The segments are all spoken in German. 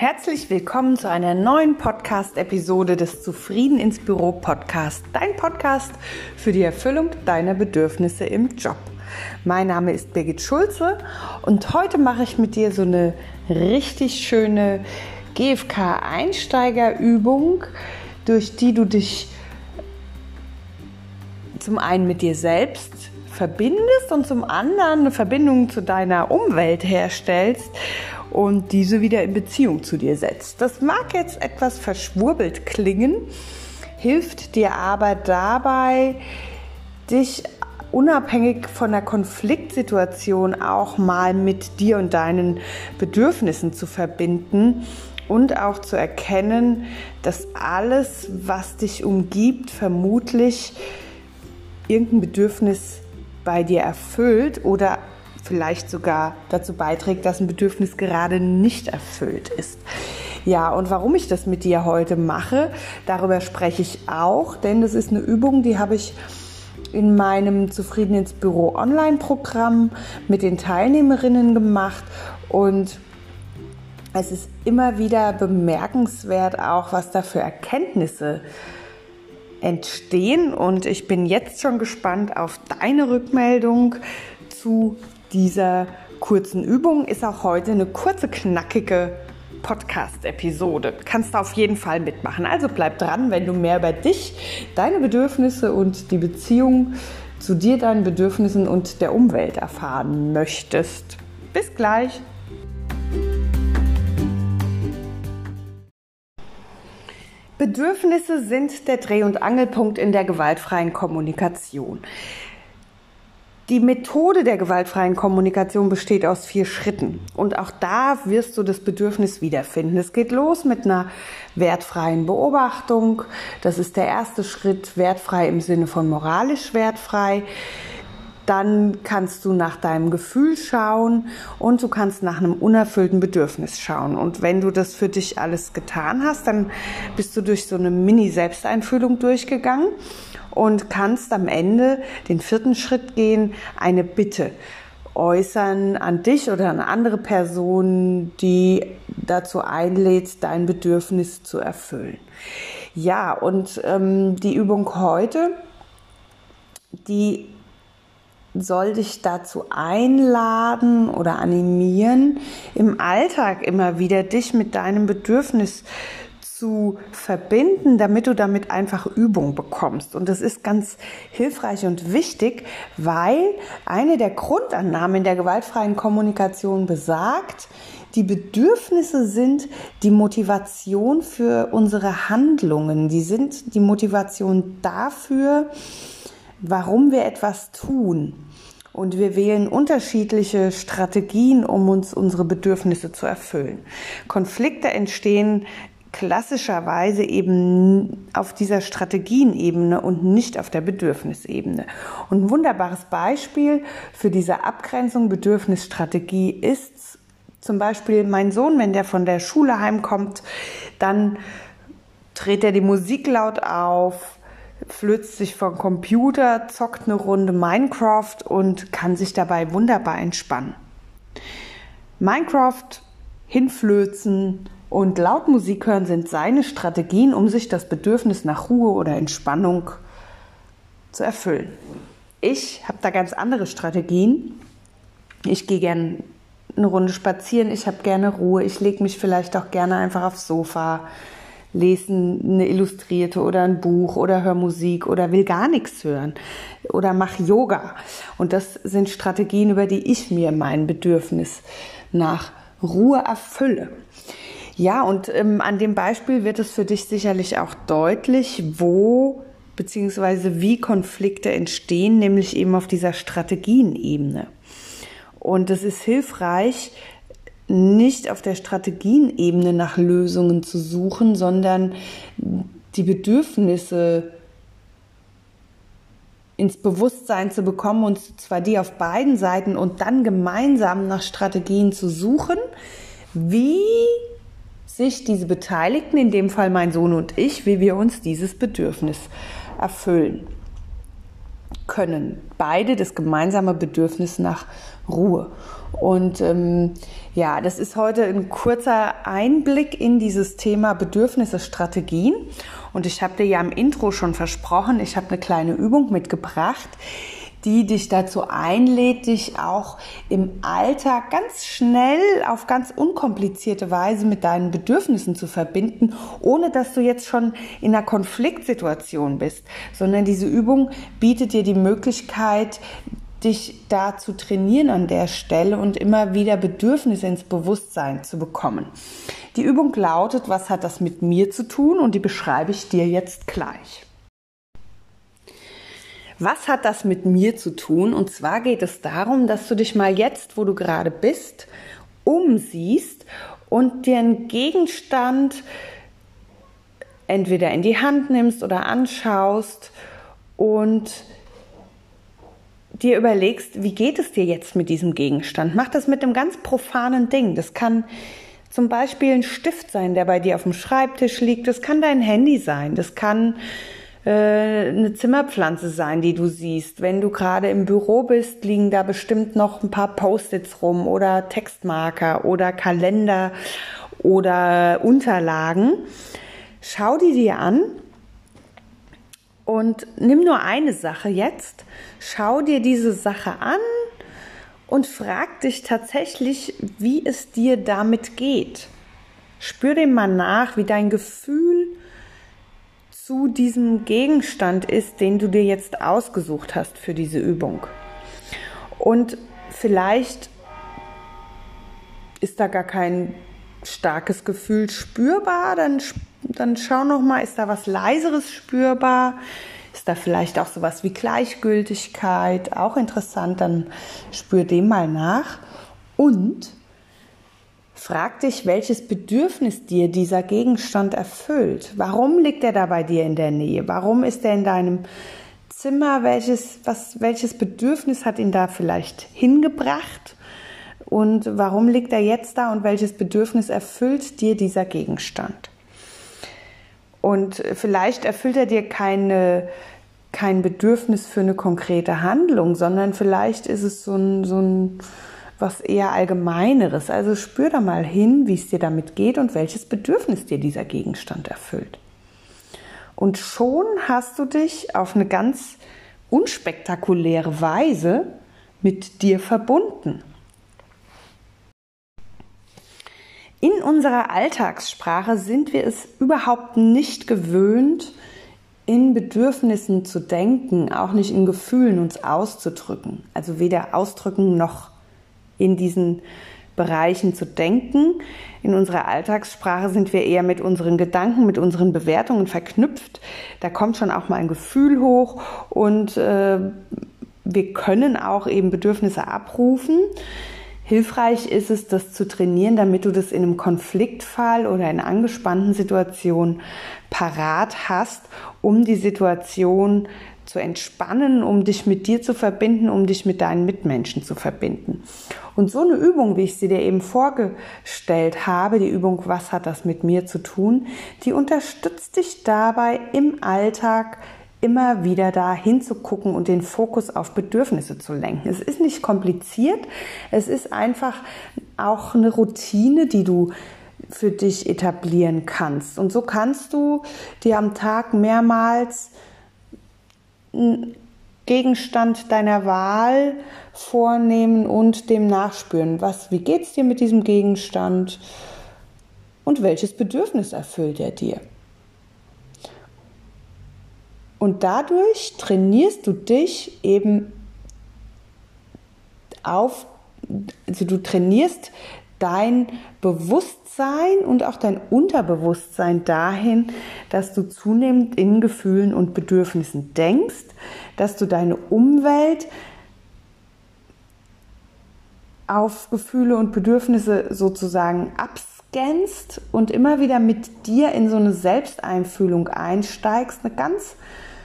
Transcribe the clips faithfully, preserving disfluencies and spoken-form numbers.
Herzlich willkommen zu einer neuen Podcast-Episode des Zufrieden ins Büro Podcast, dein Podcast für die Erfüllung deiner Bedürfnisse im Job. Mein Name ist Birgit Schulze und heute mache ich mit dir so eine richtig schöne G F K-Einsteigerübung, durch die du dich zum einen mit dir selbst verbindest und zum anderen eine Verbindung zu deiner Umwelt herstellst und diese wieder in Beziehung zu dir setzt. Das mag jetzt etwas verschwurbelt klingen, hilft dir aber dabei, dich unabhängig von der Konfliktsituation auch mal mit dir und deinen Bedürfnissen zu verbinden und auch zu erkennen, dass alles, was dich umgibt, vermutlich irgendein Bedürfnis bei dir erfüllt oder vielleicht sogar dazu beiträgt, dass ein Bedürfnis gerade nicht erfüllt ist. Ja, und warum ich das mit dir heute mache, darüber spreche ich auch, denn das ist eine Übung, die habe ich in meinem Zufrieden ins Büro Online-Programm mit den Teilnehmerinnen gemacht und es ist immer wieder bemerkenswert auch, was da für Erkenntnisse entstehen und ich bin jetzt schon gespannt auf deine Rückmeldung zu dieser kurzen Übung. Ist auch heute eine kurze, knackige Podcast-Episode. Kannst du auf jeden Fall mitmachen. Also bleib dran, wenn du mehr über dich, deine Bedürfnisse und die Beziehung zu dir, deinen Bedürfnissen und der Umwelt erfahren möchtest. Bis gleich! Bedürfnisse sind der Dreh- und Angelpunkt in der gewaltfreien Kommunikation. Die Methode der gewaltfreien Kommunikation besteht aus vier Schritten und auch da wirst du das Bedürfnis wiederfinden. Es geht los mit einer wertfreien Beobachtung. Das ist der erste Schritt, wertfrei im Sinne von moralisch wertfrei. Dann kannst du nach deinem Gefühl schauen und du kannst nach einem unerfüllten Bedürfnis schauen. Und wenn du das für dich alles getan hast, dann bist du durch so eine Mini-Selbsteinfühlung durchgegangen und kannst am Ende den vierten Schritt gehen, eine Bitte äußern an dich oder an andere Personen, die dazu einlädt, dein Bedürfnis zu erfüllen. Ja, und ähm, die Übung heute, die soll dich dazu einladen oder animieren, im Alltag immer wieder dich mit deinem Bedürfnis zu verbinden, damit du damit einfach Übung bekommst. Und das ist ganz hilfreich und wichtig, weil eine der Grundannahmen in der gewaltfreien Kommunikation besagt, die Bedürfnisse sind die Motivation für unsere Handlungen. Die sind die Motivation dafür, warum wir etwas tun. Und wir wählen unterschiedliche Strategien, um uns unsere Bedürfnisse zu erfüllen. Konflikte entstehen klassischerweise eben auf dieser Strategienebene und nicht auf der Bedürfnisebene. Und ein wunderbares Beispiel für diese Abgrenzung Bedürfnisstrategie ist zum Beispiel mein Sohn, wenn der von der Schule heimkommt, dann dreht er die Musik laut auf, flözt sich vom Computer, zockt eine Runde Minecraft und kann sich dabei wunderbar entspannen. Minecraft, hinflözen und laut Musik hören sind seine Strategien, um sich das Bedürfnis nach Ruhe oder Entspannung zu erfüllen. Ich habe da ganz andere Strategien. Ich gehe gerne eine Runde spazieren, ich habe gerne Ruhe, ich lege mich vielleicht auch gerne einfach aufs Sofa, lese eine Illustrierte oder ein Buch oder höre Musik oder will gar nichts hören oder mache Yoga. Und das sind Strategien, über die ich mir mein Bedürfnis nach Ruhe erfülle. Ja, und ähm, an dem Beispiel wird es für dich sicherlich auch deutlich, wo bzw. wie Konflikte entstehen, nämlich eben auf dieser Strategienebene. Und es ist hilfreich, nicht auf der Strategienebene nach Lösungen zu suchen, sondern die Bedürfnisse ins Bewusstsein zu bekommen und zwar die auf beiden Seiten und dann gemeinsam nach Strategien zu suchen, wie sich diese Beteiligten, in dem Fall mein Sohn und ich, wie wir uns dieses Bedürfnis erfüllen. können beide das gemeinsame Bedürfnis nach Ruhe. Und ähm, ja, das ist heute ein kurzer Einblick in dieses Thema Bedürfnisse, Strategien. Und ich habe dir ja im Intro schon versprochen, ich habe eine kleine Übung mitgebracht, die dich dazu einlädt, dich auch im Alltag ganz schnell auf ganz unkomplizierte Weise mit deinen Bedürfnissen zu verbinden, ohne dass du jetzt schon in einer Konfliktsituation bist, sondern diese Übung bietet dir die Möglichkeit, dich da zu trainieren an der Stelle und immer wieder Bedürfnisse ins Bewusstsein zu bekommen. Die Übung lautet, was hat das mit mir zu tun? Und die beschreibe ich dir jetzt gleich. Was hat das mit mir zu tun? Und zwar geht es darum, dass du dich mal jetzt, wo du gerade bist, umsiehst und dir einen Gegenstand entweder in die Hand nimmst oder anschaust und dir überlegst, wie geht es dir jetzt mit diesem Gegenstand? Mach das mit einem ganz profanen Ding. Das kann zum Beispiel ein Stift sein, der bei dir auf dem Schreibtisch liegt. Das kann dein Handy sein. Das kann eine Zimmerpflanze sein, die du siehst. Wenn du gerade im Büro bist, liegen da bestimmt noch ein paar Post-its rum oder Textmarker oder Kalender oder Unterlagen. Schau die dir an und nimm nur eine Sache jetzt. Schau dir diese Sache an und frag dich tatsächlich, wie es dir damit geht. Spür dem mal nach, wie dein Gefühl zu diesem Gegenstand ist, den du dir jetzt ausgesucht hast für diese Übung. Und vielleicht ist da gar kein starkes Gefühl spürbar, dann, dann schau noch mal, ist da was Leiseres spürbar? Ist da vielleicht auch sowas wie Gleichgültigkeit? Auch interessant, dann spür dem mal nach und frag dich, welches Bedürfnis dir dieser Gegenstand erfüllt. Warum liegt er da bei dir in der Nähe? Warum ist er in deinem Zimmer? Welches, was, welches Bedürfnis hat ihn da vielleicht hingebracht? Und warum liegt er jetzt da und welches Bedürfnis erfüllt dir dieser Gegenstand? Und vielleicht erfüllt er dir keine, kein Bedürfnis für eine konkrete Handlung, sondern vielleicht ist es so ein, so ein was eher Allgemeineres. Also spür da mal hin, wie es dir damit geht und welches Bedürfnis dir dieser Gegenstand erfüllt. Und schon hast du dich auf eine ganz unspektakuläre Weise mit dir verbunden. In unserer Alltagssprache sind wir es überhaupt nicht gewöhnt, in Bedürfnissen zu denken, auch nicht in Gefühlen uns auszudrücken. Also weder ausdrücken noch in diesen Bereichen zu denken. In unserer Alltagssprache sind wir eher mit unseren Gedanken, mit unseren Bewertungen verknüpft. Da kommt schon auch mal ein Gefühl hoch und äh, wir können auch eben Bedürfnisse abrufen. Hilfreich ist es, das zu trainieren, damit du das in einem Konfliktfall oder in angespannten Situationen parat hast, um die Situation zu entspannen, um dich mit dir zu verbinden, um dich mit deinen Mitmenschen zu verbinden. Und so eine Übung, wie ich sie dir eben vorgestellt habe, die Übung, was hat das mit mir zu tun, die unterstützt dich dabei im Alltag immer wieder da hinzugucken und den Fokus auf Bedürfnisse zu lenken. Es ist nicht kompliziert, es ist einfach auch eine Routine, die du für dich etablieren kannst. Und so kannst du dir am Tag mehrmals einen Gegenstand deiner Wahl vornehmen und dem nachspüren. Was, wie geht es dir mit diesem Gegenstand und welches Bedürfnis erfüllt er dir? Und dadurch trainierst du dich eben auf, also du trainierst dein Bewusstsein und auch dein Unterbewusstsein dahin, dass du zunehmend in Gefühlen und Bedürfnissen denkst, dass du deine Umwelt auf Gefühle und Bedürfnisse sozusagen abscannst und immer wieder mit dir in so eine Selbsteinfühlung einsteigst, eine ganz,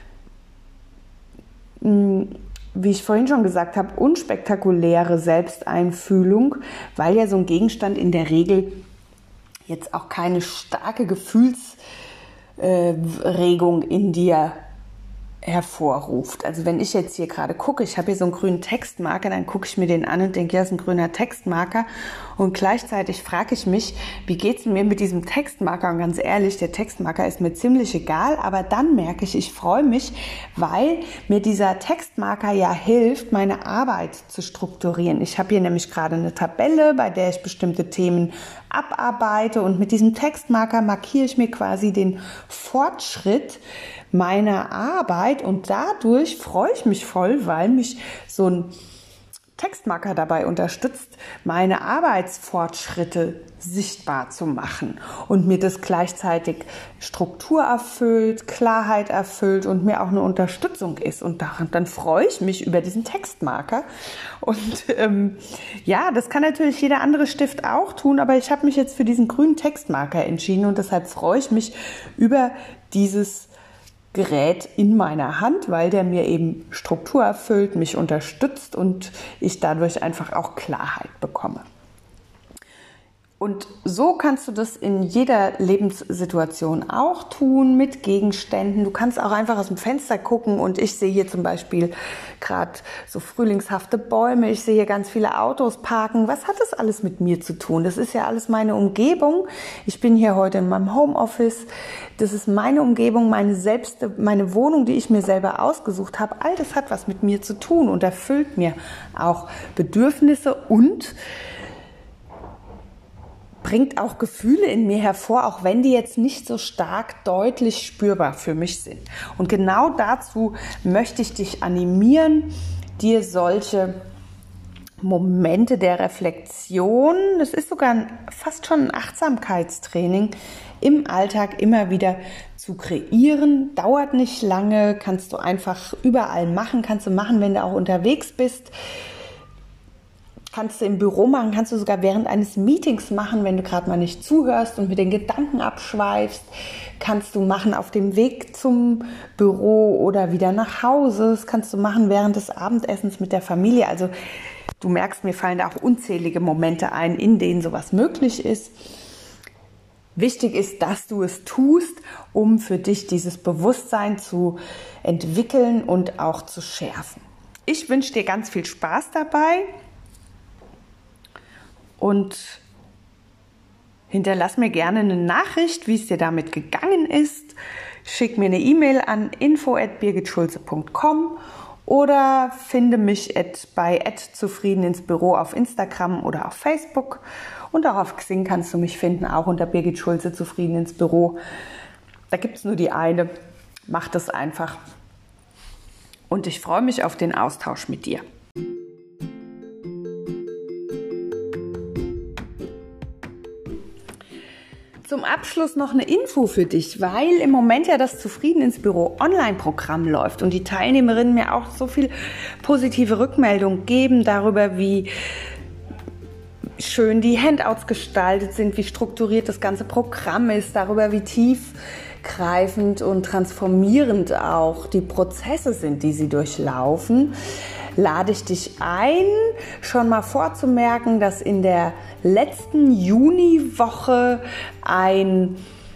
wie ich vorhin schon gesagt habe, unspektakuläre Selbsteinfühlung, weil ja so ein Gegenstand in der Regel jetzt auch keine starke Gefühlsregung in dir hervorruft. Also wenn ich jetzt hier gerade gucke, ich habe hier so einen grünen Textmarker, dann gucke ich mir den an und denke, ja, das ist ein grüner Textmarker. Und gleichzeitig frage ich mich, wie geht's mir mit diesem Textmarker? Und ganz ehrlich, der Textmarker ist mir ziemlich egal, aber dann merke ich, ich freue mich, weil mir dieser Textmarker ja hilft, meine Arbeit zu strukturieren. Ich habe hier nämlich gerade eine Tabelle, bei der ich bestimmte Themen abarbeite und mit diesem Textmarker markiere ich mir quasi den Fortschritt meiner Arbeit und dadurch freue ich mich voll, weil mich so ein Textmarker dabei unterstützt, meine Arbeitsfortschritte sichtbar zu machen und mir das gleichzeitig Struktur erfüllt, Klarheit erfüllt und mir auch eine Unterstützung ist. Und daran, dann freue ich mich über diesen Textmarker. Und ähm, ja, das kann natürlich jeder andere Stift auch tun, aber ich habe mich jetzt für diesen grünen Textmarker entschieden und deshalb freue ich mich über dieses Gerät in meiner Hand, weil der mir eben Struktur erfüllt, mich unterstützt und ich dadurch einfach auch Klarheit bekomme. Und so kannst du das in jeder Lebenssituation auch tun mit Gegenständen. Du kannst auch einfach aus dem Fenster gucken und ich sehe hier zum Beispiel gerade so frühlingshafte Bäume. Ich sehe hier ganz viele Autos parken. Was hat das alles mit mir zu tun? Das ist ja alles meine Umgebung. Ich bin hier heute in meinem Homeoffice. Das ist meine Umgebung, meine selbst, meine Wohnung, die ich mir selber ausgesucht habe. All das hat was mit mir zu tun und erfüllt mir auch Bedürfnisse und bringt auch Gefühle in mir hervor, auch wenn die jetzt nicht so stark deutlich spürbar für mich sind. Und genau dazu möchte ich dich animieren, dir solche Momente der Reflexion, das ist sogar ein, fast schon ein Achtsamkeitstraining, im Alltag immer wieder zu kreieren. Dauert nicht lange, kannst du einfach überall machen, kannst du machen, wenn du auch unterwegs bist. Kannst du im Büro machen, kannst du sogar während eines Meetings machen, wenn du gerade mal nicht zuhörst und mit den Gedanken abschweifst. Kannst du machen auf dem Weg zum Büro oder wieder nach Hause. Das kannst du machen während des Abendessens mit der Familie. Also du merkst, mir fallen da auch unzählige Momente ein, in denen sowas möglich ist. Wichtig ist, dass du es tust, um für dich dieses Bewusstsein zu entwickeln und auch zu schärfen. Ich wünsche dir ganz viel Spaß dabei. Und hinterlass mir gerne eine Nachricht, wie es dir damit gegangen ist. Schick mir eine E-Mail an info at birgit schulze punkt com oder finde mich at, bei at zufrieden ins Büro auf Instagram oder auf Facebook. Und auch auf Xing kannst du mich finden, auch unter Birgit Schulze zufrieden ins Büro. Da gibt es nur die eine. Mach das einfach. Und ich freue mich auf den Austausch mit dir. Zum Abschluss noch eine Info für dich, weil im Moment ja das Zufrieden ins Büro Online-Programm läuft und die Teilnehmerinnen mir auch so viel positive Rückmeldung geben darüber, wie schön die Handouts gestaltet sind, wie strukturiert das ganze Programm ist, darüber, wie tiefgreifend und transformierend auch die Prozesse sind, die sie durchlaufen. Lade ich dich ein, schon mal vorzumerken, dass in der letzten Juniwoche ein,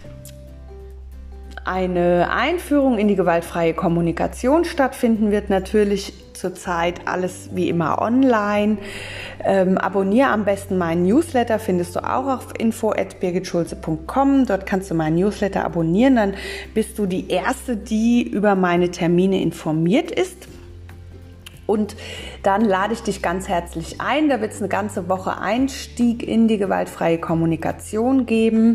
eine Einführung in die gewaltfreie Kommunikation stattfinden wird. Natürlich zurzeit alles wie immer online. Ähm, abonniere am besten meinen Newsletter, findest du auch auf info at birgit schulze punkt com. Dort kannst du meinen Newsletter abonnieren, dann bist du die Erste, die über meine Termine informiert ist. Und dann lade ich dich ganz herzlich ein. Da wird es eine ganze Woche Einstieg in die gewaltfreie Kommunikation geben.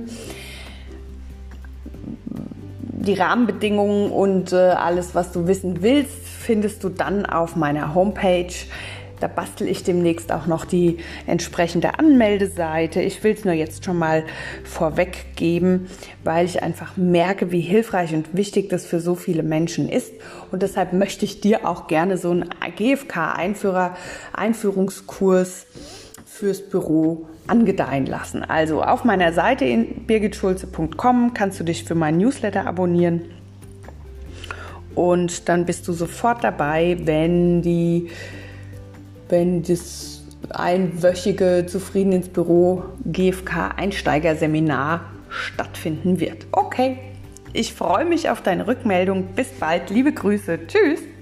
Die Rahmenbedingungen und äh, alles, was du wissen willst, findest du dann auf meiner Homepage. Da bastel ich demnächst auch noch die entsprechende Anmeldeseite. Ich will es nur jetzt schon mal vorweg geben, weil ich einfach merke, wie hilfreich und wichtig das für so viele Menschen ist. Und deshalb möchte ich dir auch gerne so einen G F K-Einführer, Einführungskurs fürs Büro angedeihen lassen. Also auf meiner Seite in birgit schulze punkt com kannst du dich für meinen Newsletter abonnieren. Und dann bist du sofort dabei, wenn die wenn das einwöchige Zufrieden ins Büro G F K Einsteigerseminar stattfinden wird. Okay, Ich freue mich auf deine Rückmeldung. Bis bald. Liebe Grüße. Tschüss.